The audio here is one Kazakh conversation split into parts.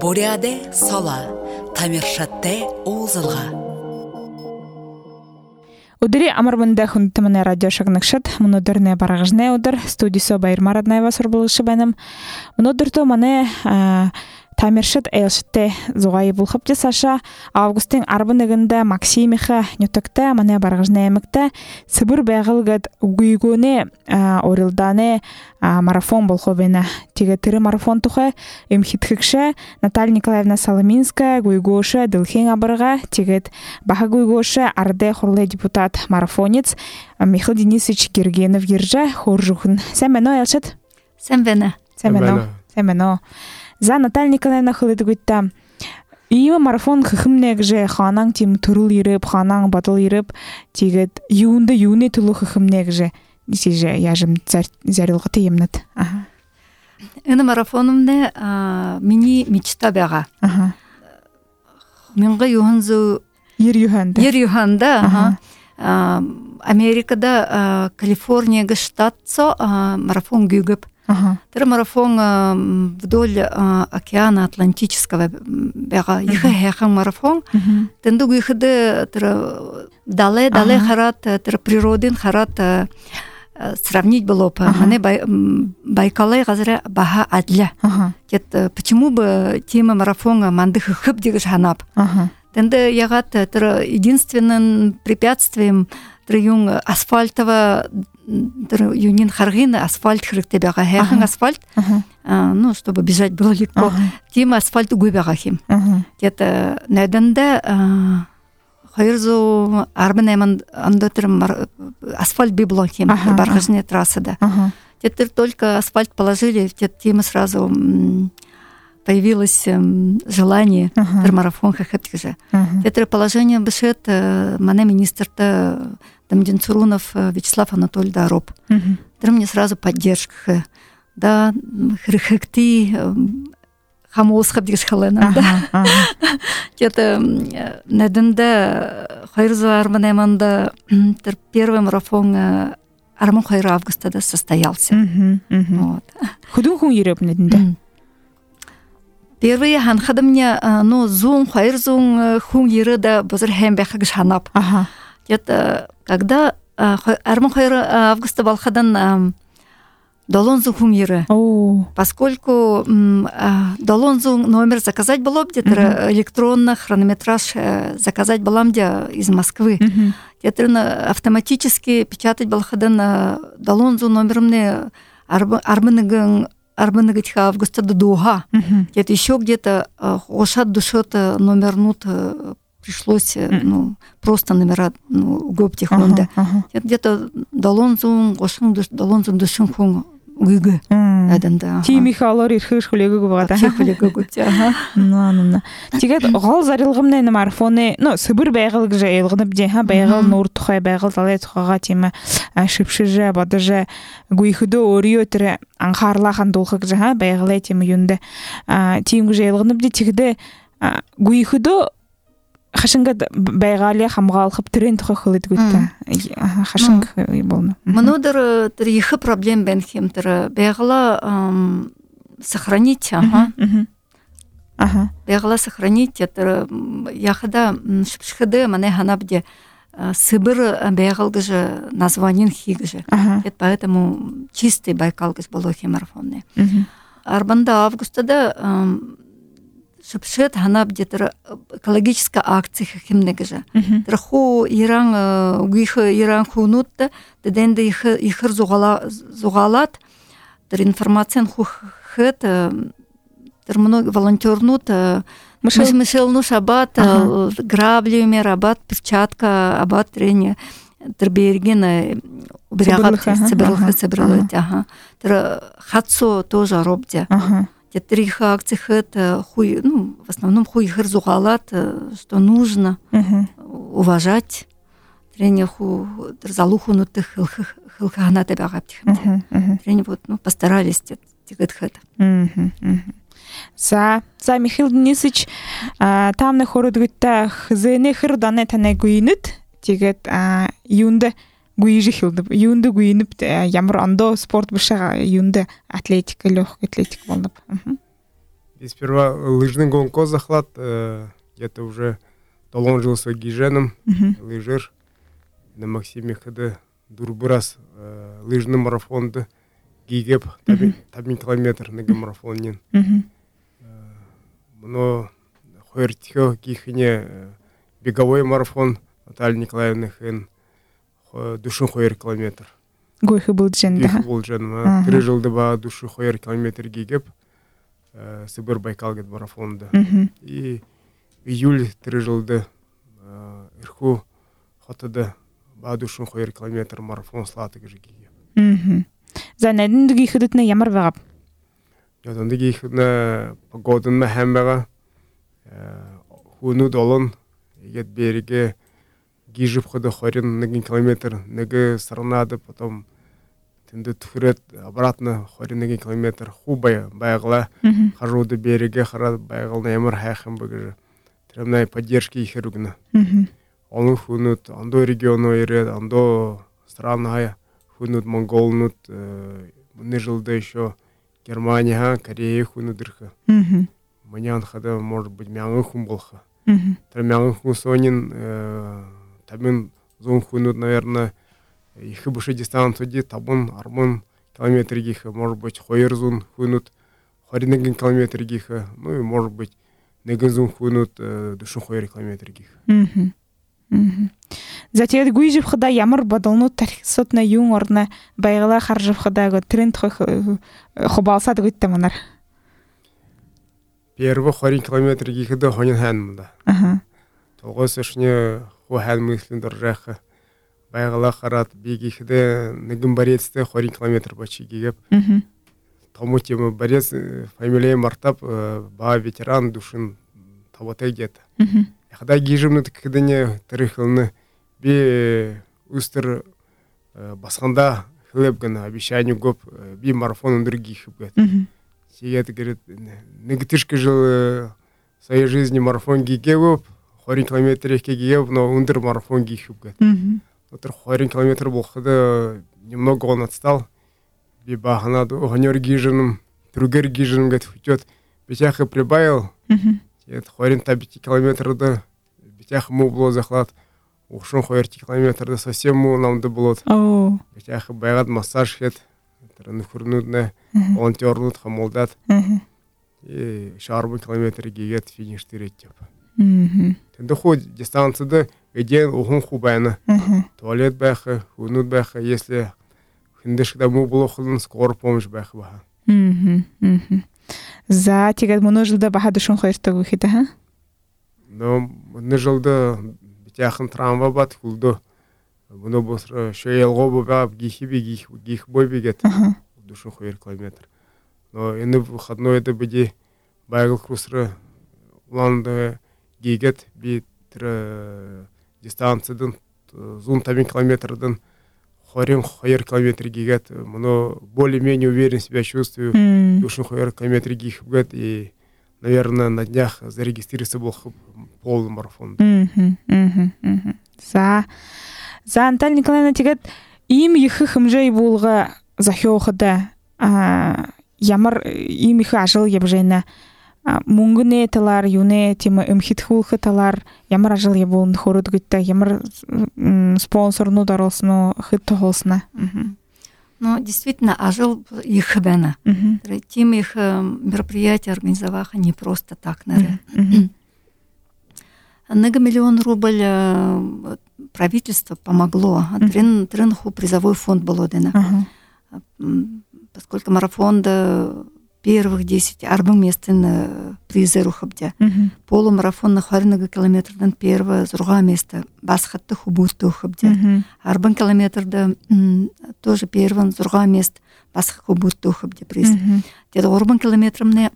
Боряде сала, тамиршатте оузылға. Удыри амарбында хундтамане радио шагнакшат, мнодерне барагжне удыр, студисо Байырма Раднаева сорбылышы бәнім. Мнодерто мане тамиршат эйлшатте зуғайы бұлхапте Саша, августин арбынығында Максимиха нютакта, мане барагжне емікті, Сыбыр бәғылгад угүйгөне орылдане марафон болховена. Теге тірі марафон тұхы, имхитхікші Наталья Николаевна Соломинская, гуйгошы Дылхен абырға, тегет баха гуйгошы арды хорлы депутат марафонец Михаил Денисович Гергенов ержа хоржухын. Сәмено, Елшат? Сәмено. За Наталья Николаевна хылыды гүтті. Ио марафон хыхымнег же ханан тим турул ирып, ханан батыл ирып, тегет юны тулу хыхымнег же. Дисеже яжым зәрілгі тейімнет. Эны марафонымне мини мечта бәға. Менгі юханзу Ер юханда. Америкада Калифорнияға штатсо марафон гүгіп. Тэр марафон вдоль океана Атлантического бәға. Ихы хэхэн марафон. Тенду гүйхіді дале харат, природин харат сравнить было бы. Мане Байкалай газра баха адля. Почему бы тема марафона мандых хып дегеш ханап? Тенде ягат единственным препятствием юн асфальтова юнин харгин асфальт хрыкте бяга хэхэн асфальт. Ну, чтобы бежать было легко. Тема асфальт губяга хим. Тета неденде Хайрзу арбанеман андотрым асфальт библохим бархажне трассада. Теперь только асфальт положили, тема сразу появилось желание марафон хахатки же. Теперь положение бешет мане министр-то Дамдин-Цурунов Вячеслав Анатольевич Дароб. Теперь мне сразу поддержка. Да, хрихакти хамоосхап дегеш халена. Тета неденде Хайрзу арбанеманда первый марафон Арман Хайру августа состоялся. Худун хун ереп неденде? Первый ханхада мне, ну, зун, Хайрзун хун еры да базар хэмбэха гшанап. Тета когда Арман Хайру августа балхадан Долонзу хумиры. Поскольку Долонзу номер заказать было где-то электронно, хронометраж заказать было где из Москвы. Где-то автоматически печатать было на Долонзу номером арбаныгатьха августа до дуга. Где-то еще где-то ошат душот номернут пришлось просто номера гоптих онда. Где-то Долонзу душун хун Гүгү. Тимихалар ирхиш хулеги губата. Хулеги гутя. Тигет гол зарылгымны марафоны, Сыбыр байгыл же элгынып же, байгыл нур тухай байгыл талай тухага тема шипшиже бадыже гуйхудо орио тире анхарлахан дулхак же, байгыл тема юнде. Тим же элгынып же тигде гуйхудо Хашынга байгали хамгалхып трен тухай хылыт гүтті. Хашынг болны. Мнодыр ихы проблем бенхим байгала сохранить. Байгала сохранить. Яхада шипшхыды мане ханабде Сыбыр байгалгы же названин хиги же. Поэтому чистый Байкалгыз болохи марафонны. Арбанда августада шепшет ханаб где-то экологическая акция химнега же. Траху Иран гуиха Иран хунутта, деденде ихыр зугалат, тер информация хухет, тер много волонтернут, мышелну шабат, граблями рабат, перчатка, абат трение, тер бергена уберягат собралась, тер хатсо тоже робдя. Трих акций это в основном хуй херзугалат, что нужно уважать тренер залуху на тех хилхана тебя гаптихам. Тренер постарались тигет хэт. За Михаил Денисович там на хород гитта хзене хердане тане гуинит тигет юнде гуижи хилдып юнде гуинип ямар андо спорт бышага юнде атлетика лёгкая атлетика болдуп. И сперва лыжный гонку захват, где-то уже доложился гиженом, лыжер. На Максиме хода дурбурас лыжный марафонды гигеп, табин километр на марафонин. Но хойртихо кихине беговой марафон Наталья Николаевна хэн душын хойр километр. Гойхы был джен, да? Гойхы был джен. 3 жылды ба душы хойр километр гигеп Сибир Байкалгет марафонда. И июль 3 жылды ирху хотыды ба душын хойр километр марафон слаты гыжы гигеп. Занайдын дуги хыдытна ямар бағап? Ядонды гейхідні погодын мәхәмбәға хуыну долын егет береге гижіп ходы хорин нігін километр нігі сырнады, потом тінді түхірет обратно хорин нігін километр ху байғыла хажуды береге харад байғылна емір хайхым бұгыжы тіремнай поддержки ехеругіні. Оның хуынут андо региону еред, андо странная хуынут монголнут мұны жылды еще Германия, Корея хунудырха. Манян хада может быть мянгы хун болха. Тра мянгы хун сонин табин зон хунут, наверное, их больше дистанции табун армон километр гиха, может быть хойер зон хунут, хоринеген километр гиха, ну и может быть неген зон хунут душун хойер километр гиха. Затем гуйжив хада ямар бадалну тарихсотна юн орна байгала харжив хада тренд хобалсад гыттаманар. Первый хорин километр гихада хонин ханмда. Толгос ушне ху хан мыслин доржаха. Байгала харат бигихде нигин барецте хорин километр бачи гигеп. Тому тема барец фамилия мартап ба ветеран душин таботай где-то. Хада гижимны тикдене тарихылны би устер басханда хлебгана обещанию гоп би марафон других год. Сегет говорит, негатишка жил своей жизни марафон гигев, хорин километр гигев, но ундер марафон гигев год. Вот хорин километр был хода немного он отстал. Би бахана гонер гижиным, другер гижиным год идет, битяха прибавил. Это хорин 5 километров да битях му было захват. Ушон хорти километр да совсем му нам да было. Битях байгат массаж хет. Траны хурнудна, волонтерлут хамолдат. И шарбы километр гигет финиш тиреттеп. Тенде ход дистанция да един ухун хубайна. Туалет баха, хунут баха, если хиндеш да му было худын скоро помощь баха баха. За тигат мұны жылда баха душын қойырты көкеті, ха? Но мұны жылда бітяқын трамва бат құлды. Мұны бұсыр шөйелғо бұбап гих бой бігет душын қойыр километр. Но енді выходной еді біде байгыл күсірі ұланды гигет бітірі дистанциядан зун табин километрдан хорин хойер километр гигет. Мұны более-менее уверен себя чувствую. Душин хойер километр гигет. И, наверное, на днях зарегистрировался был полный марафон. За Анталь Николаевна тегет им ехы хымжай болға захёхыда ямар им ехы ажыл ебжайна мунгыне талар юне тема имхитхулхы талар ямар ажыл еболын хорут гытта ямар спонсорну даросну хытты холсна. Ну, действительно, ажил их бена. Тем их мероприятия организоваха не просто так, наверное. Много миллион рубль правительство помогло. Тренху призовой фонд был дана. Поскольку марафон до первых 10 арбын местен призы рухабдя. Полумарафон на харинага километрдан первое зурга место басхатты хубурты ухабдя. Арбын километрда тоже первый зурга место басхат хубурты ухабдя приз. Деда арбын километрымне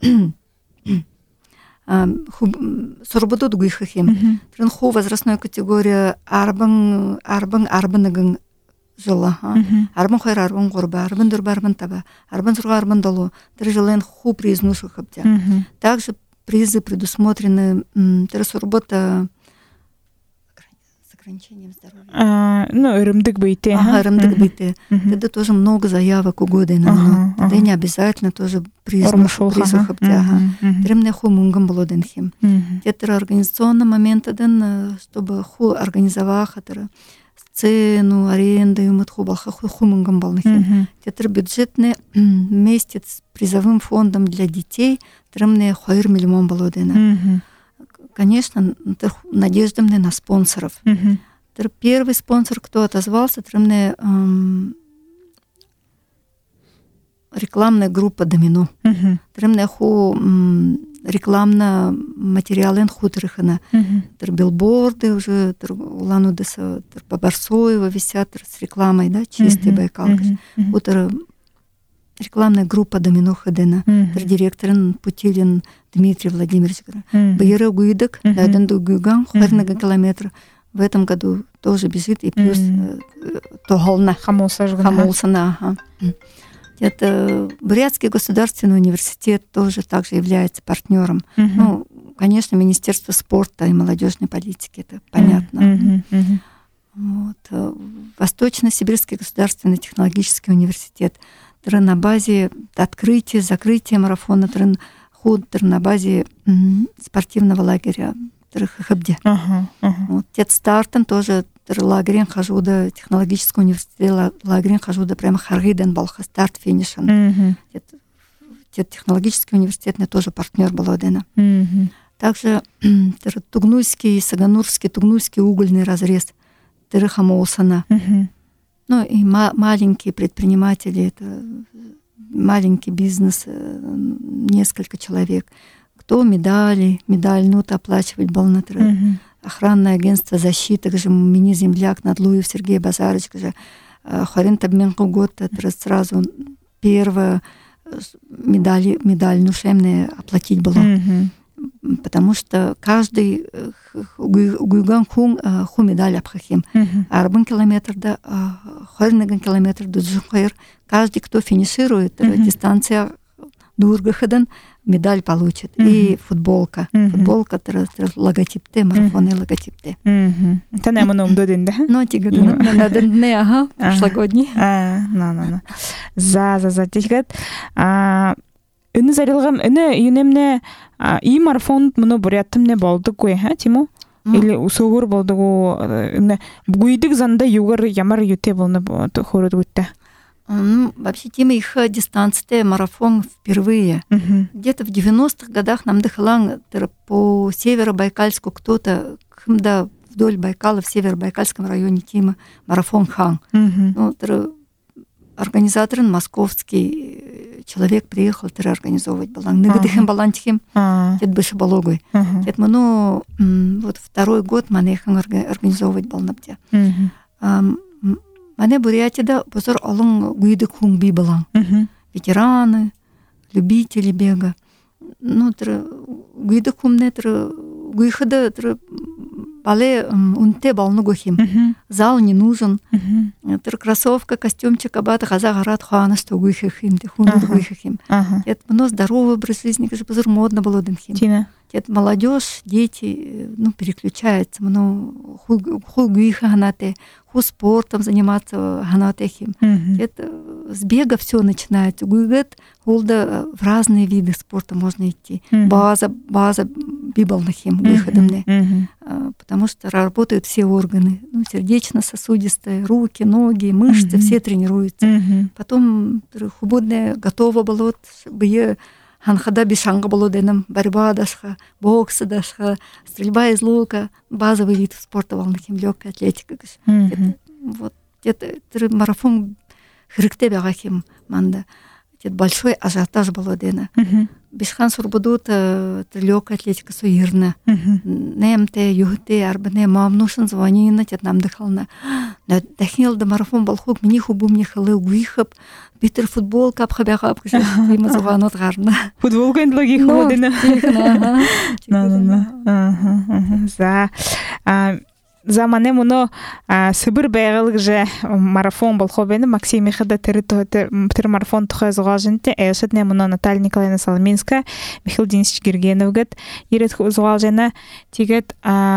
сурбуду дугихахим. Тренху возрастной категория арбынагын жила. Арбын хайр арбын горба, арбын дурба арбын таба, арбын зурга арбын долу. 3 жилен ху призну шухабдя. Также призы предусмотрены сурбота ограничением здоровья. Ну, Рымдык бейте. Ага, Рымдык бейте. Тогда тоже много заявок угодно. Тогда не обязательно тоже призыв хабте. Тремне ху мунгам было денхим. Это организационный момент, чтобы ху организовать сцену, аренду, юмат ху балха ху мунгам балнахим. Это бюджетный вместе с призовым фондом для детей. Тремне хуайр миллион было дена. Конечно, надежда на спонсоров. Первый спонсор, кто отозвался, это рекламная группа «Домино». Рекламные материалы хуторыхана. Билборды уже, Улан-Удеса, по Барсоево висят с рекламой, да, чистый Байкал. Рекламная группа «Домино» ходена. Директор Путилин Дмитрий Владимирович. Байеры гуидок, дайдан до гуйган, хуарнага километра. В этом году тоже бежит, и плюс тоголна. Хамулсана. Это Бурятский государственный университет тоже также является партнером. Ну, конечно, Министерство спорта и молодежной политики, это понятно. Вот. Восточно-Сибирский государственный технологический университет. На базе открытия, закрытия марафона, на базе спортивного лагеря. Вот. Стартом тоже лагерен хожу до технологического университета, лагерен хожу до прямо Харгиден балха, старт финишен. Технологический университет тоже партнер Баладена. Также Тугнуйский, Саганурский, Тугнуйский угольный разрез Терехамоусана. Ну и маленькие предприниматели, это маленький бизнес, несколько человек. Кто медаль, ну-то оплачивать балнатра. Охранное агентство защиты, же мини-земляк Надлуев Сергей Базарович, же Харин Табменку год, это сразу первая медаль нушемная оплатить было. Потому что каждый гуйган ху медаль обхахим. Арбан километр, да, харнаган километр, дуджухайр. Каждый, кто финиширует, дистанция дургаходан, медаль получит. И футболка. Футболка, логотипте, марафонный логотипте. Это не маном додин, да? Ну, тига на дне, ага, прошлогодний. За тигат. Үні зарилғам, үні юнемне и марафон мұны бұряттымне болды көй, Тиму? Или соғыр болды көй, бұйдық занда югар ямар юте болды хорыды өтті? Вообще, Тима, их дистанция марафон впервые. Где-то в 90-х годах нам дыхалан по Северобайкальску кто-то, вдоль Байкала, в Северобайкальском районе Тима, марафон хан. Организатор московский человек приехал организовывать балан. Нигдыхим балантихим, это больше балогой. Это мы, вот второй год манехан организовывать балнапте. Мане Бурятияда позор алың гуйдык хунби балан. Ветераны, любители бега. Ну, гуйдык хумне, гуйхада, бале унте балны гохим. Зал не нужен. Кроссовка, костюмчик, абата, газа, гарат, хуанасто гуйхахим, хуну гуйхахим. Это много здоровый образ жизни, как же позор модно было денхим. Это молодежь, дети, переключаются, ху гуйха ганате, ху спортом заниматься ганатехим. Это с бега все начинается. Гуйгет, гулда в разные виды спорта можно идти. База бибалнахим, гуйхадамне. Потому что работают все органы. Сердечно-сосудистые, руки, ноги, мышцы, все тренируются. Потом хубудне готово было, ханхада бишанга было денем, борьба дашха, бокс дашха, стрельба из лука, базовый вид спорта волнахим, легкая атлетика. Вот это марафон хрикте бягахим манда. Это большой ажиотаж было дена. Бишхан сурбудут легкая атлетика суирна. Немте, юхте, арбане, мамнушин звонина, тет нам дыхална. Дахнил да марафон балхук, мне хубу мне халы гуихаб, битер футболка абхабягаб, има звонот гарна. Футболка ин логи ходина. За мане мұны Сыбыр бәйгілік же марафон бол хобені Максим Михада тір марафон тұқай зұға жынты әйшетіне мұны Наталья Николаевна Соломинска, Михаил Денисович Гергенов гет ерет зұға жына тегет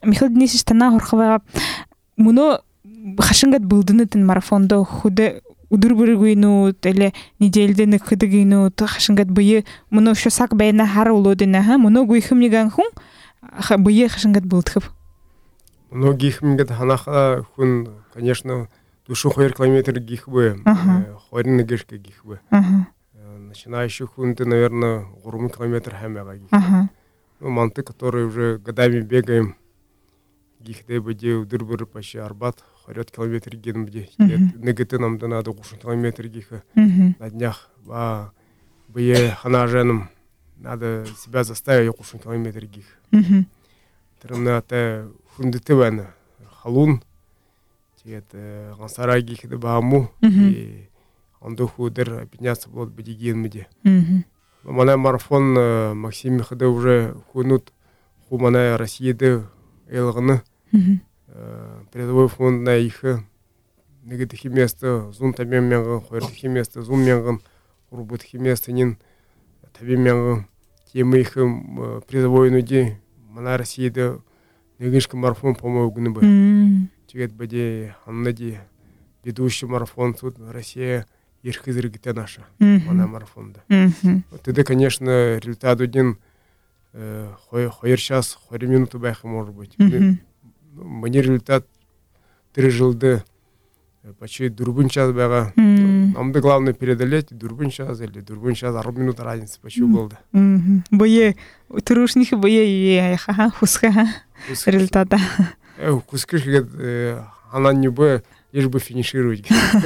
Михаил Денисович тана хорхова муну хашингат булдынытын марафондо худе удур бүргүйну теле неделден кыдыгыну хашингат бые муну шо сак байна хар улодына ха муну гүйхимниган хун бые хашингат булдхып. Муну гихмигат ханаха хун, конечно, душу хойр километр гихбы, хойрны гешке гихбы. Начинающий хун ты, наверное, гурум километр хэмяга гихбы. Ну, манты, которые уже годами бегаем, гихде бде удур почти Арбат, хорет километр ген бде. Негаты нам да надо гушин километр гиха на днях. Бые хана женам надо себя заставить гушин километр гих. Трымна те хундыты бәні халун, ғансара гихді бағаму, онды худыр объединяться болады бәдеген мүде. Мана марафон Максим Михады уже хунут ху мана Россияды елғыны призовой фондна ихы негедіхи месті зун табен менғын, қойырдіхи месті зун менғын, ұрбытхи месті нен табен менғын темы ихы призовой нүде мана Россияды негешкі марафон по-моему күні бы. Тегет бәде аннади ведущий марафон тут Россия ерхізіргіте наша мана марафонда. Тогда, конечно, результат один хойер час, хойер минуту бәхі может быть. Мне результат 3 жылды почти дурбун час бәға. Нам да главное преодолеть дурбун час или дурбун час 40 минут разницы почти болды. Бое турушнихи бое хусха результата. Кускиш она не бы лишь бы финишировать.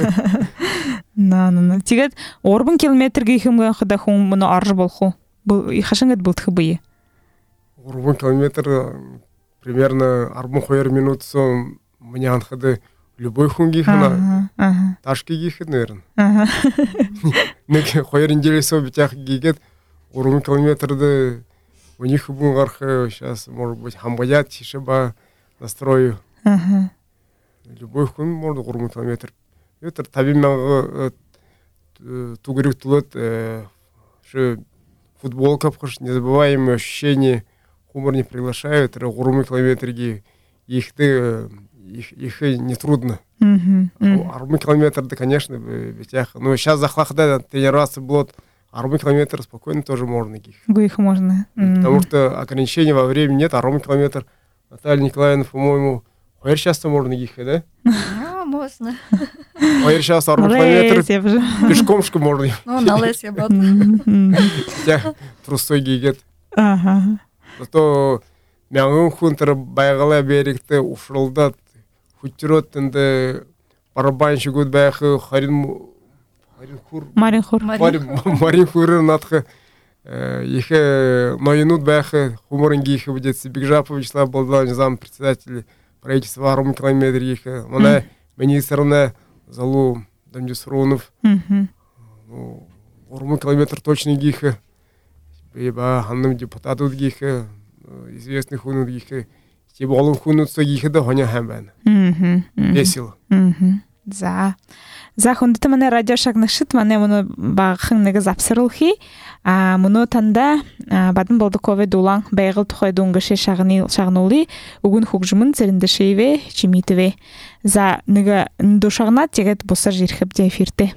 На. Тигет орбун километрге химга хада хум муну арж болху. И хашангат бултхы бые. Орбун километр примерно арбун хойер минут сон мне анхады любой хунги хана. Ташки гихет, наверное. Неке хойер неделю собитях гигет орбун километрды у них бунгархы сейчас может быть хамбаят тишеба настрою. Любой хун может орбун километр. Это табимяғы тугрюк тулет, что футбол капхаш, незабываемые ощущения, хумор не приглашают, гурумы километры, их нетрудно. Арбун километр, да, конечно, но сейчас захлахда тренироваться было, арбун километр спокойно тоже можно. Их можно. Потому что ограничений во времени нет, арбун километр, Наталья Николаевна, по-моему, часто можно их, да? Можно. Сейчас 40 километров пешкомшку можно. Ну, на лес я буду. Я трусой гигет. Зато мяңын хунтыр байгала беректі ушырылдат. Хуттероттынды барабаншы көд бәйқы Марин хурыр натқы. Ехе ноинут бәйқы хуморын гейхі бідет. Сибекжапов Вячеслав Болдал, низам председатель правительства арбун километр ехе. Мана министрна залу Дамдисронов. Орбун километр точный гейхі. Бейба ханным депутатут гейхі. Известных хунут гейхі. Тебе олым хунутса гейхі да хоня хэм бәні. Весело. За хундыты мане радио шагнышыт мане мұны бағын неге запсырылхи. Мұны танда бадын болды кове дулан бәйгіл тұхай дуңгыше шағнули угун хугжымын церінді шейве чимитіве. За неге душағна тегет бұсыр жирхіп де эфирте.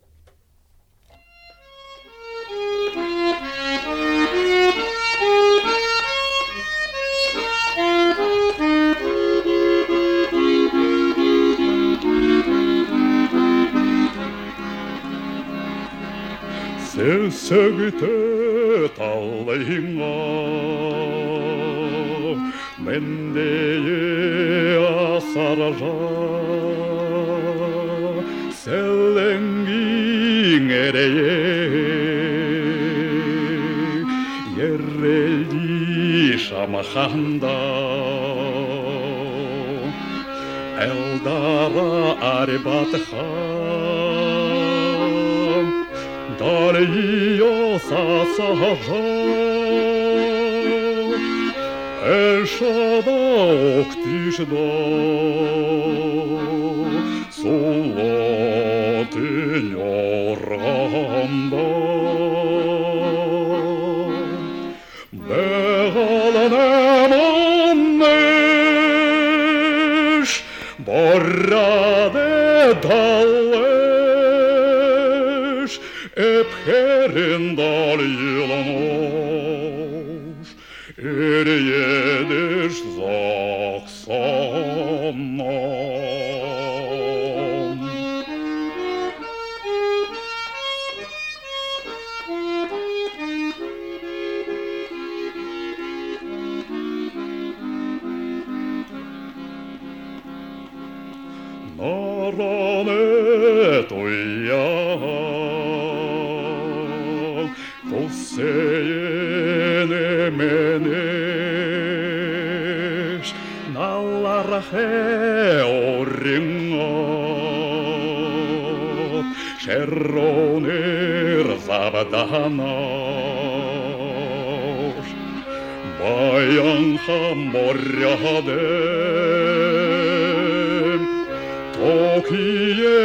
Сөсөгіті талайыңа мендее асаража сәліңгің әрее еррелі шамаханда әлдара арбатыха Дарья сасажа, эшада октишда, сулаты яранда. Бегаланам анне, едешь Саксоном. Наране тоя косене менеш наларахе оринго шерронер забаданаш баянха моряде Токие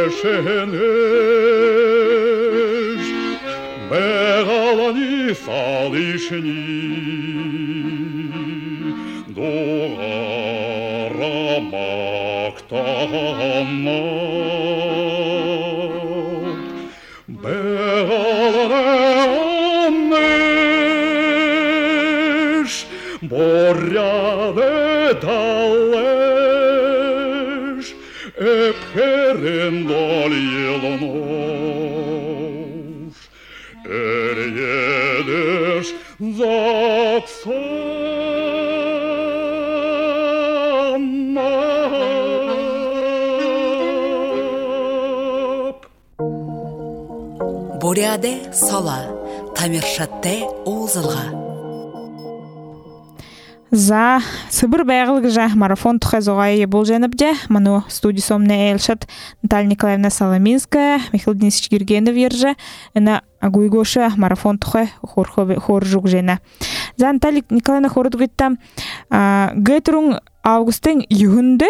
хэшэнэш Бэгалани салишни Дуарамактанат Бэгаланэш Боряде далэш Эпхерендал еланош Эрьедеш Заксанап Буряде сала, тамиршатте озылға. За сыбыр байгылы жа марафон тухай зоғайы бол жәнібде. Ману студисомне Эльшат Наталья Николаевна Соломинская, Михаил Денисович Гергенов ержі, әні агуйгошы марафон тухай хор жүг жена. За Наталья Николаевна хорыд ғытта гөйтірің августың юғынды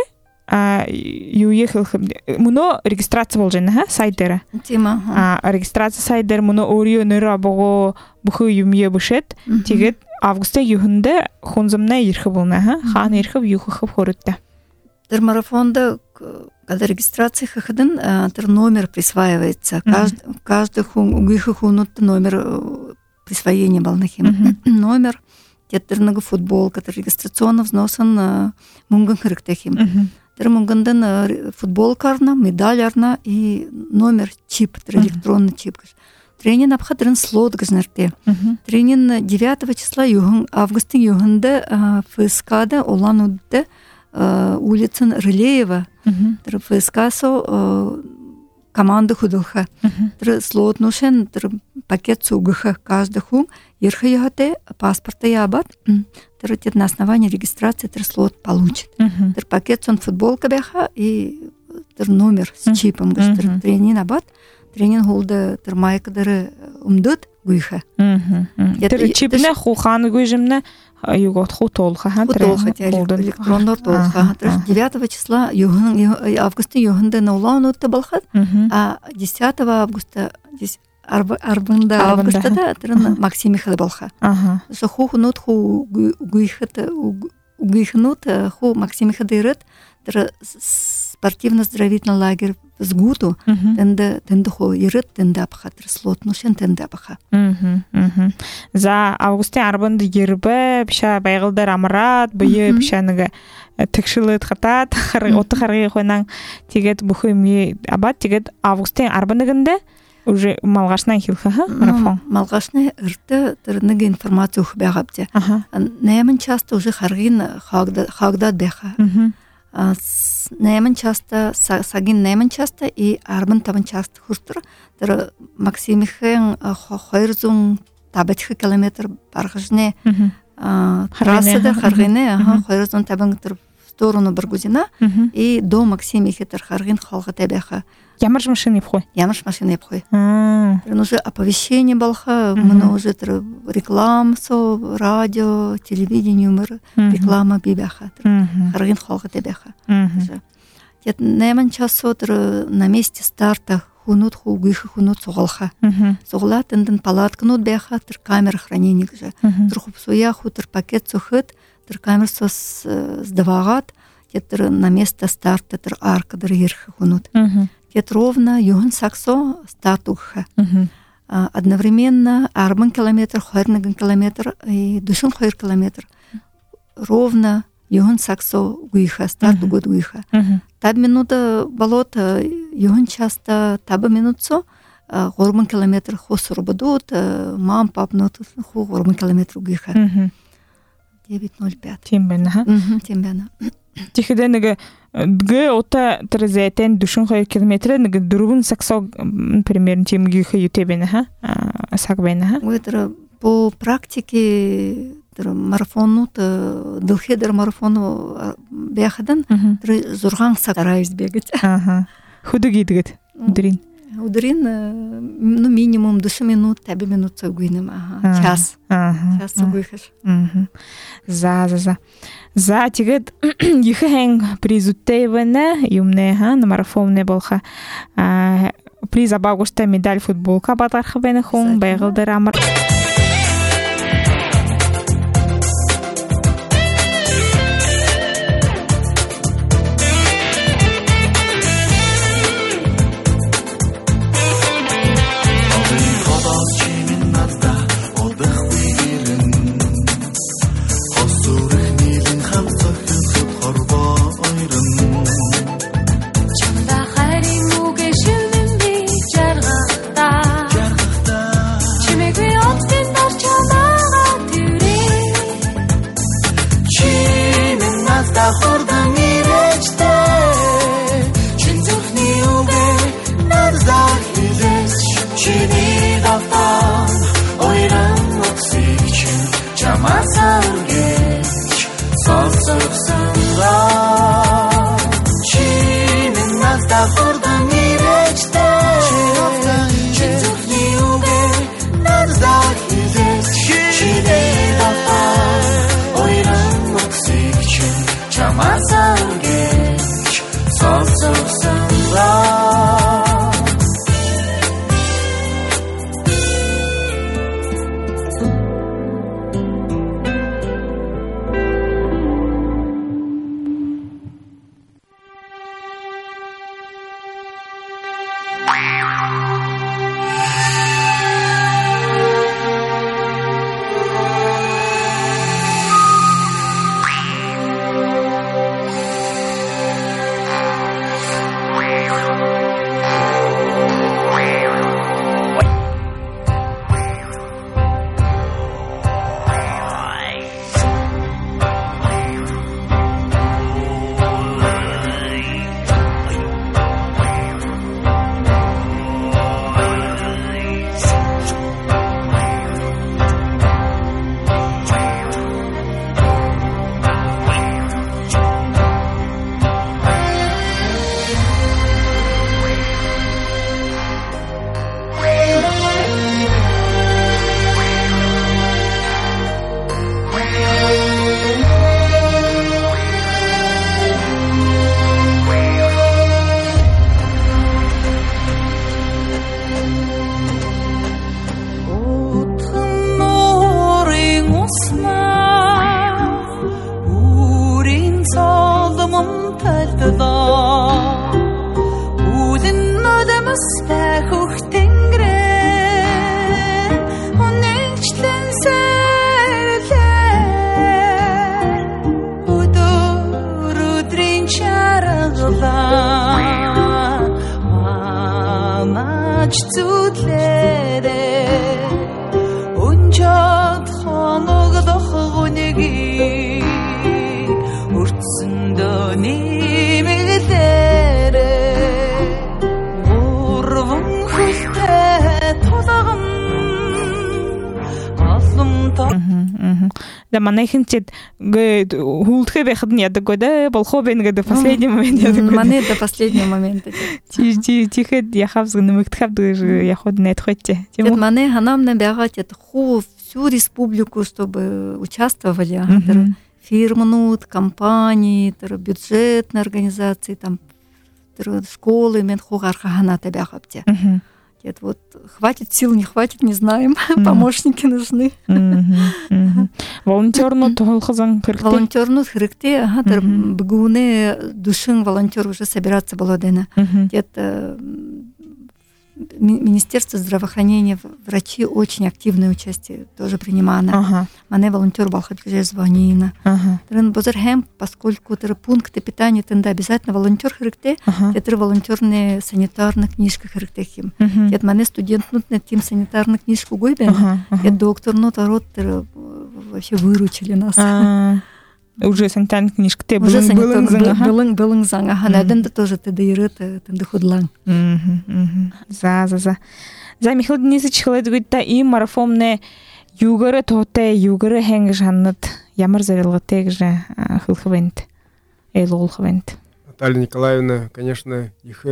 мұны регистрация бол жена, сайдері. Тема. Регистрация сайдері мұны орию нұры абығы бұхы юмие бұшет, тегет августта юхунда хунзамна ирхы болна, хан ирхы юхы хорытта. Тер марафонда, когда регистрация хахдын, тер номер присваивается. Каждый угихы хунут номер присвоения балнахим. Номер, теттернага футболка, тер регистрационный взносан мунган характехим. Тер мунгандан футболкарна, медалярна и номер чип, тер электронный чип. Тренин абхадрын слот гыжнарте. Тренин 9 числа августын югында ФСКда olan удды улицын Рылеева. ФСК со команда худылха. Слот ношен пакет сугыха каждый хун. Ерха ягате паспорта ябат. На основании регистрации слот получит. Пакет сон футболка бяха и номер с чипом. Тренин абат. Тренинг холда термайкадары умдут гуйха. Чипне хухан гуйжимне югот хутолха. Хутолха электронный толха. 9 числа августа югында наулан утта балхат, а 10 августа арбында августа да трен Максим Михаил балха. Со хухнут ху гуйхата гуйхнут ху Максим Михаил спортивно-здравительный лагерь с гуту, тенде хо ирет, тенде абхатыр слот, нушен тенде абха. За августе арбанды ербе, пиша байгылдар амрат, бүйе пишаныга тікшілет хатат, отты харғы қойнан тегет бұхыми абат, тегет августе арбандыгында уже малғашынан хилха марафон. Малғашны ырты тырныга информацию хубягабде. Нәмін часто уже харғин хагдад беха. Найман часто, сагин найман часто и арбан табан часто хуртур. Тер Максимихен хойрзун табатхи километр баргажне трасса харгине, хойрзун табан в сторону Баргузина и до Максимихи тер харгин халга табеха. Ямарш машины вхой. Ямарш машины вхой. Уже оповещение балха, мы уже реклам со радио, телевидение, реклама бибяха. Харгин халга табеха. Найман часо на месте старта хунут хугихы хунут согалха. Согла тенден палатка нут бяха, тер камера хранения же. Трухуп суяху, тер пакет сухет, тер камер сос сдавагат, тер на место старта, тер арка, тер ерхы хунут. Тет ровно юган саксо стартуха. одновременно 40 километр, 40 километр и душин 40 километр. Ровно югын саксо гуиха, старт год гуиха. Таб минута болото, югын часто таба минутсо, 40 километр хосур будут, мам, пап, нот, 40 километр гуиха. 9:05. Тимбена. Тимбена. Тихиде неге г ота трезетен душун 40 километр неге дурбун саксо примерно тим гуиха ютебена, ха? Сакбена. Это по практике марафону, дылхедер марафону бяхадан, зурган стараюсь бегать. Худо гидгет, удрин. Удрин, ну, минимум 2 минут, 5 минут сагуинем, час. Час сагуихаш. За тигет юхен призуттейвене юмне, на марафонне болха. Приза багушта медаль футболка батарха бене хун, байгылдыр амар. Да манайхын чет хултхе бехадн яда года болхобен до последнего момента. Мане до последнего момента. Тихе я хавзгны мыктхав даже я ход нет хотте. Тем мане ханамна бягать это ху всю республику, чтобы участвовали. Фирмнут, компании, бюджетные организации, там школы, мен хугарха ханата бягапте. Это вот хватит сил, не хватит, не знаем. Помощники нужны. Волонтерну толхозан хрыкте. Волонтерну хрыкте, бгуне душин волонтер уже собираться было дена. Это Министерство здравоохранения, врачи очень активное участие тоже принимают. Мане волонтер балхабикже звонина. Трен бозерхем, поскольку это пункты питания, тенда обязательно волонтер хрикте, это волонтерные санитарные книжки хриктехим. Это мане студент нут тем санитарную книжку гойбен, это доктор нут ворот вообще выручили нас. Уже санитарная книжка, ты уже былың заңа, ханаден тоже ты дайры, ты худлан. За. За Михаил Денисович хылайдыгытта и марафонне югары тоте, югары хэнг жаннат, ямар завелга тег же хылхывент, эйлолхывент. Наталья Николаевна, конечно, их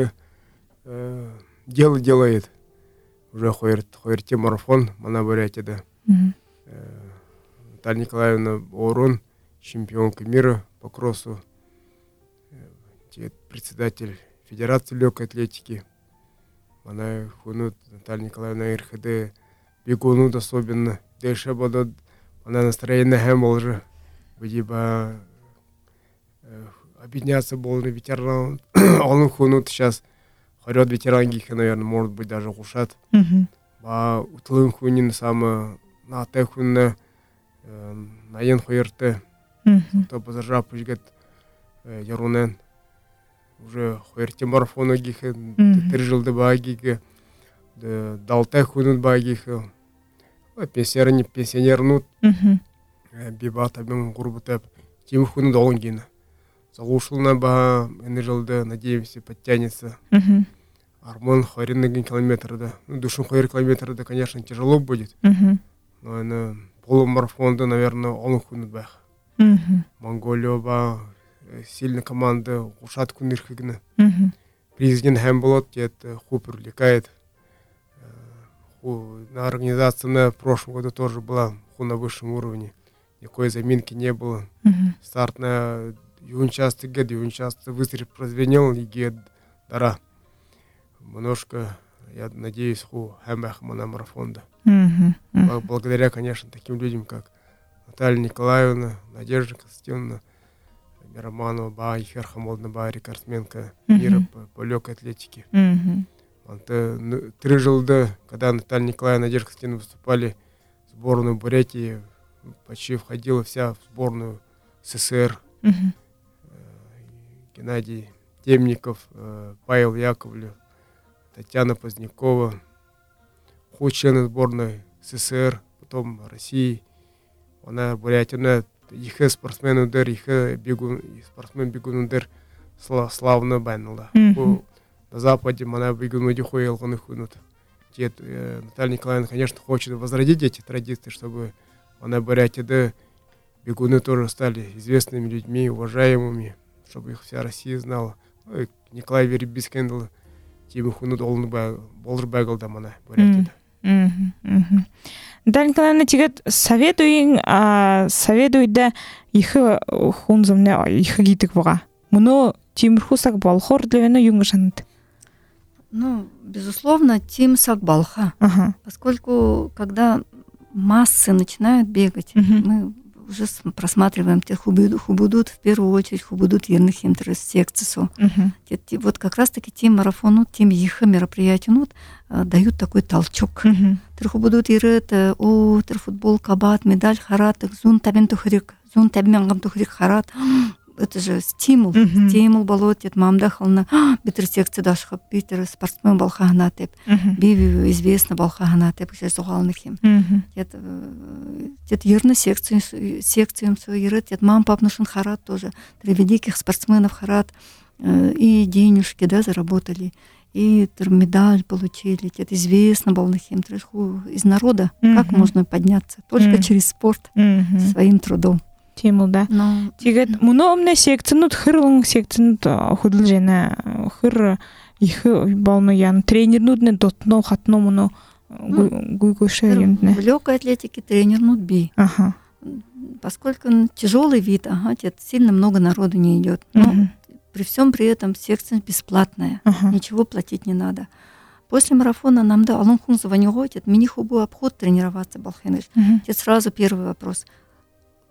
дело делает. Уже ходит марафон, она говорит, да. Наталья Николаевна Орон, чемпионка мира по кроссу, председатель Федерации легкой атлетики. Она хунут Наталья Николаевна РХД бегунут особенно. Дальше будут она настроение хэмл же, либо объединяться был на ветеран. Он хунут сейчас хорет ветеранги, наверное, может быть даже ушат. Ба утлын хунин самый на техунна наен хойерте. То позажа пугет ярунен уже хойерте марафона гихе 3 жылды багиге далте хунут багихе пенсионер нут бибата бим гурбутеп тим хунут онгина залушилна ба энержилды, надеемся, подтянется. Армон хойрин 1 километр, да. Ну, душин хойр километр, да, конечно, тяжело будет. Но на полумарафон, да, наверное, он хунут бах. Монголия ба сильная команда, ушат кунирхигна. Президент Хэмблот это ху привлекает. На организации в прошлом году тоже была ху на высшем уровне. Никакой заминки не было. Старт на юнчасты гед, юнчасты выстрел прозвенел и гед дара. Немножко, я надеюсь, ху хэмбэх на марафон, да. Благодаря, конечно, таким людям, как Наталья Николаевна, Надежда Константиновна, Мироманова, ба, Ихерхамолдна, ба, рекордсменка мира по легкой атлетике. 3 жылда, когда Наталья Николаевна и Надежда Константиновна выступали в сборную Бурятии, почти входила вся в сборную СССР. Геннадий Темников, Павел Яковлев, Татьяна Позднякова, члены сборной СССР, потом России. Она Бурятия, их спортсмен удар, их спортсмен бегун удар славно банила. На Западе она бегун удихуя алгонухунут. Наталья Николаевна, конечно, хочет возродить эти традиции, чтобы она Бурятия, да, бегуны тоже стали известными людьми, уважаемыми, чтобы их вся Россия знала. Николай Вербискендл, тем хунут болжбагал да мана Бурятия. Наталья Николаевна, тигет советуйда их хунзамне их гитик вага. Муно тимрхусак балхор длевено юнгшант. Ну, безусловно, тим сак балха. Поскольку когда массы начинают бегать, мы уже просматриваем те хубудут, в первую очередь хубудут ерных интерес секцию. Вот как раз таки тим марафону, тим их мероприятию дают такой толчок. Хубудут ерет, футбол, кабат, медаль, харат, зун табен тухрик, зун табен тухрик, харат. Это же стимул болот, мамда хална, битер секция дашха, битер спортсмен балхагнатеп, биви известно балхагнатеп, сейчас зугалнахим. Это ерна секциям ерет, мам пап нушин харат тоже, великих спортсменов харат, и денежки, да, заработали, и медаль получили, это известно балнахим, из народа, как можно подняться, только через спорт, своим трудом. Тимул, да. Тигет, муно умне секцию, хырлың секцию, худл жена, хыр, их балну ян, тренер нудне, дотно, хатно, муно, гуйгушерин. В легкой атлетике тренер нуд би. Поскольку тяжелый вид, сильно много народу не идет. Но при всем при этом секция бесплатная, ничего платить не надо. После марафона нам да, алон хунза ванюготит, мини хубу обход тренироваться, балхеныш. Это сразу первый вопрос.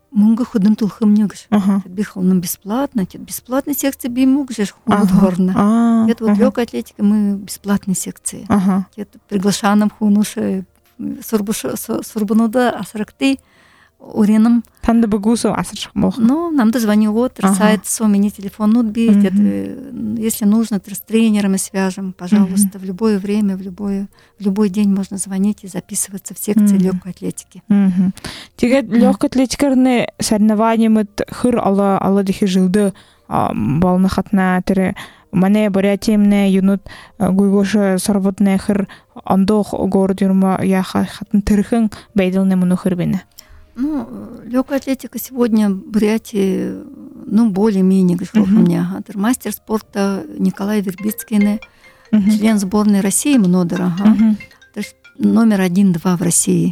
мунга худын тулхым негж. Бихолным бесплатно, бесплатная секция бимуг же худорна. Это вот легкая атлетика, мы бесплатные секции. Это приглашаем хунуши сурбунуда асракты уреном. Танда багусу асршх мох. Ну, нам дозвонил вот, сайт, мини телефон, бить. Если нужно, с тренерами свяжем, пожалуйста, в любое время, в любой день можно звонить и записываться в секции легкой атлетики. Тигет легкой атлетикарны соревнования мы хыр алла дихи жылды балны хатна тире мане борятимне юнут гуйгоша сорвотне хыр андох город юрма я хатын тирхын бейдилне муну хырбине. Ну, легкая атлетика сегодня в Бурятии, более-менее, у меня. Мастер спорта Николай Вербицкий, член сборной России, Мнодера. Номер 1-2 в России.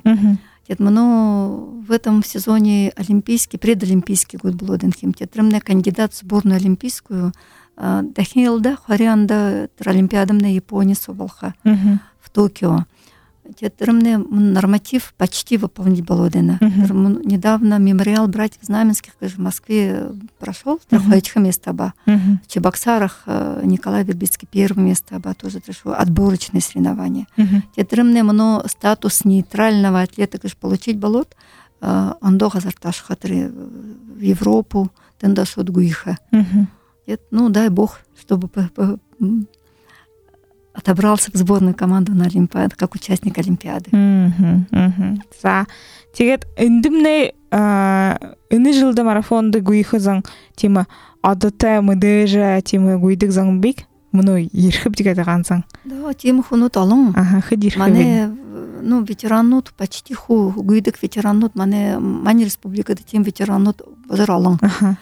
В этом сезоне олимпийский, предолимпийский год был Оденхим. Тетрымный кандидат в сборную олимпийскую. Дахилда, Харианда, Олимпиадам на Японии, Соболха, в Токио. Тетрымный норматив почти выполнить Болодина. Недавно мемориал братьев Знаменских в Москве прошел, трехлетних места оба. В Чебоксарах Николай Вербицкий первое место оба тоже пришло, отборочные соревнования. Тетрымный статус нейтрального атлета получить болот, он до газарташ хатры в Европу, тендашот гуиха. Дай бог, чтобы отобрался в сборную команду на Олимпиаду, как участник Олимпиады. Тигет индимне ины жылда марафонды гуихызан тима адата мыдежа тима гуйдык заңбик мной ерхип дигадагансаң. Да, тима хунут алың. Хидир. Мане ветеранут почти гуйдык ветеранут мане республикада тим ветеранут базар алың.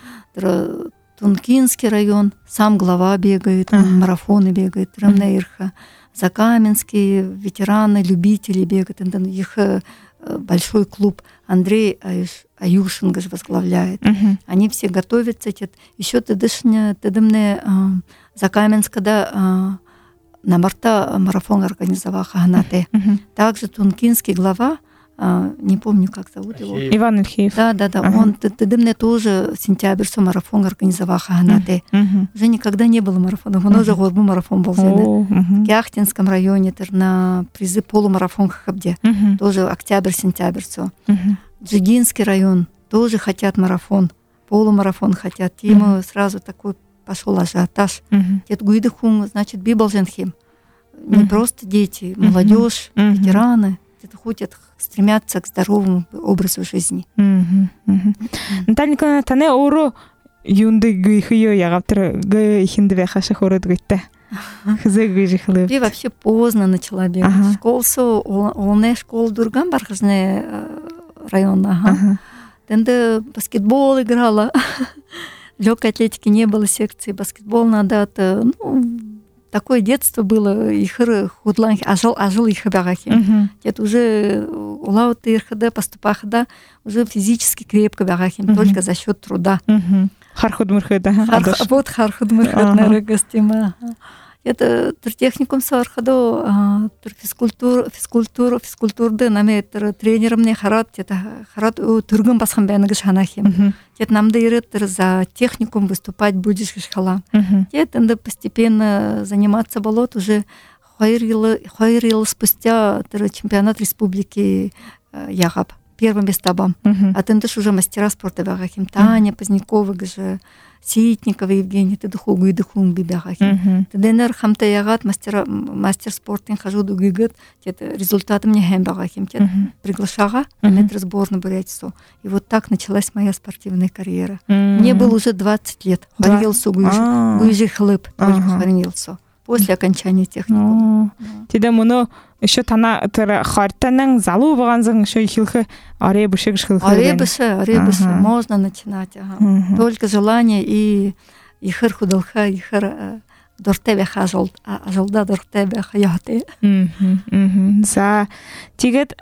Тункинский район, сам глава бегает, марафоны бегает, Рамнаирха, Закаменские ветераны, любители бегают, их большой клуб Андрей Аюшин возглавляет. Они все готовятся. Еще тедымне Закаменска на марта марафон организовал Ханате. Также Тункинский глава, не помню, как зовут его. Иван Ильхиев. Да. Он мне тоже в сентябре марафон организовал Ханате. Уже никогда не было марафона. Он уже год был марафон был. В Яхтинском районе на призы полумарафон Хабде. Тоже октябрь-сентябрь. Джигинский район тоже хотят марафон. Полумарафон хотят. Ему сразу такой пошел ажиотаж. Гуидыхун, значит, бибалженхим. Не просто дети, молодежь, ветераны. Хотят, стремятся к здоровому образу жизни. Наталья Николаевна, тане ору юнды гыхыё ягавтыр гыхиндве хаша хород гытта. Хызы гыжихлы. Я вообще поздно начала бегать. Олне школ Дурган бархажный район. Тенде баскетбол играла. Легкой атлетики не было секции. Баскетбол надо такое детство было, ихыр худлан ажил их бягахи. Это уже улаут ирхада поступахда уже физически крепко бягахи, только за счет труда. Хархудмурхада. Вот хархудмурхад на рыгастима. Это техникум сархадо, физкультурды наме тренером не харат, это харат турган басхан бянагы шанахим. Это нам дает за техникум выступать будешь шхала. Это постепенно заниматься болот уже хайрил спустя чемпионат республики Ягаб. Первым местом. А ты уже мастера спорта бягахим. Таня Позднякова, Ситникова Евгений, ты духугу и духум бибягахим. Ты денер хамта ягат мастер спорта хожу дугигат, результаты мне хэм бягахим. Приглашала на метросборную Бурятию. И вот так началась моя спортивная карьера. Мне было уже 20 лет. Хварился гуйжи хлыб, только хварился. После окончания техникума. Тебе муну еще тана хартанан залу ваганзан еще хилхе аребышек хилхе. Аребыше, можно начинать. Только желание и ихыр худалха, ихыр дортебе ажалда дортебе хаяты. За тигет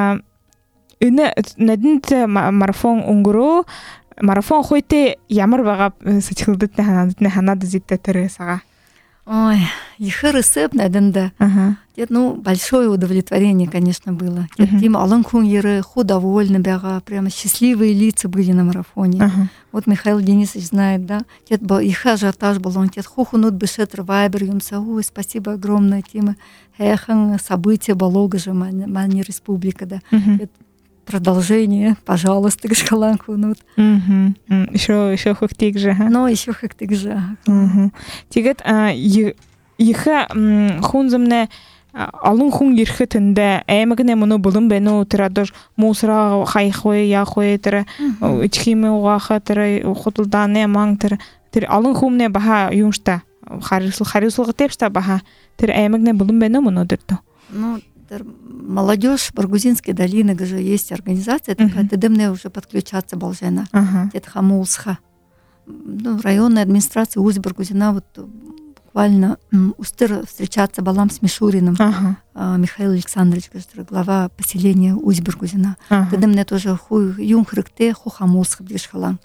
үне надинт марафон унгуру марафон хойте ямар бага сачылдыт наханады зитте тыры сага. Ой, ихы рысып надында. Дед, большое удовлетворение, конечно, было. Дед, Дима, алын кунгеры, довольны бяга, прямо счастливые лица были на марафоне. Вот Михаил Денисович знает, да? Дед, ихы ажиотаж был, он дед, хухунут бешетр вайбер, юмса, ой, спасибо огромное, Тима. Эхан, события балога же, мани республика, да. Дед, продолжение, пожалуйста, гашкалан хунут. Еще хактик же, ха? Ну, еще хактик же. Тигет, ихы хунзымне алын хун ерхетінде әмігіне мұны бұлым бәну тірадыр мусыра хайхой яхой тірі үчхиме уақы тірі құтылданы маң тірі алын хумне баха юншта харисылғы тепшта баха тірі әмігіне бұлым бәну мұны дұрды. Ну, молодежь Баргузинской долины, же есть организация такая, мне уже подключаться должна. Это Хамулсха. Ну, районная администрация Усть-Баргузина, вот буквально устыр встречаться балам с Мишуриным, Михаил Александрович, глава поселения Усть-Баргузина. Тогда мне тоже юнхрыкте хухамулсха бдешхалан.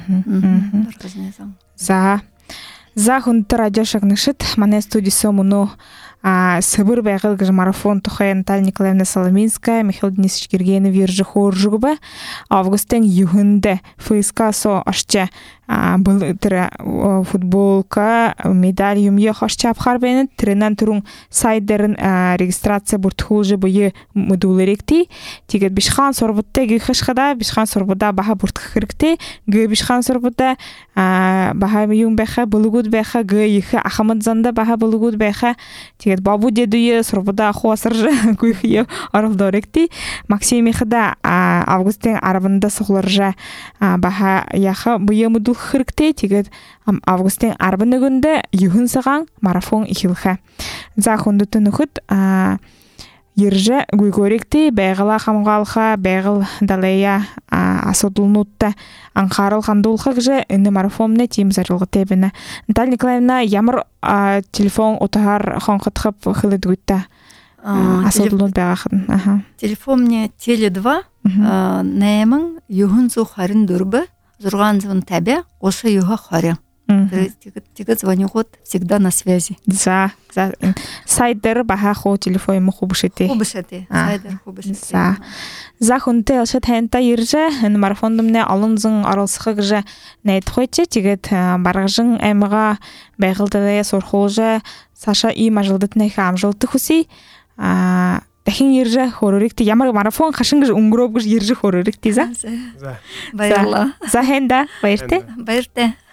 За хунты радио шагнышыт, мане студисо муну Сыбыр бәғыл марафон тұхай Наталья Николаевна Соломинская, Михаил Денисович Гергенов ержі хоржығыбы. Августен юхынды ФСК со ашча был футболка, медаль юмье ашча абхар бәйні. Тірінен тұрың сайдарын регистрация бұртқылжы бұйы мұдулы ректі. Тегет бішхан сорбытты гүйхашқада, бішхан сорбыда баха бұртқы кірікті. Гүй бішхан сорбыда баха юм бәйха, бұлығуд бәйха, гүй ехі ахамад занда баха бұлығуд бәйха. Тегет бабу дедуе сорбыда хуасыржы гүйхие арылды ректі. Максим ехіда августен арабында соғларжа баха яха бұйы мұдул хірікті. Тегет августен арбыны күнді юхын саған марафон ихилха. Захунды түнігіт ержі гүйгөректі бәғыла қамғалға бәғыл далая асудылнутта аңқарыл қандулқық жы үні марафонны тиім зарылғы тебіні. Наталья Николаевна, ямыр телефон отағар қонқытқып қылы дүгітті асудылнут бәғақын? Телефон мне Теле2, нәймің юхын зу харин дүрбі, зұрған зұн тәбе, ошы юға харин. Тегет звоню год, всегда на связи. Сайдер баха хо телефон хубшите. Хубшите. Сайдер хубшите. За хунте алшат хента ирже марафондымне алынзың аралсықы же найт хойче тегет барғжың аймыға байғылдыдая сорхолжа Саша и мажылдытны хамжылты хуси. Дахин ирже хорорикти ямар марафон хашыңгыж унгробгыж ирже хорорикти за. Байырла. За хенда байырте? Байырте.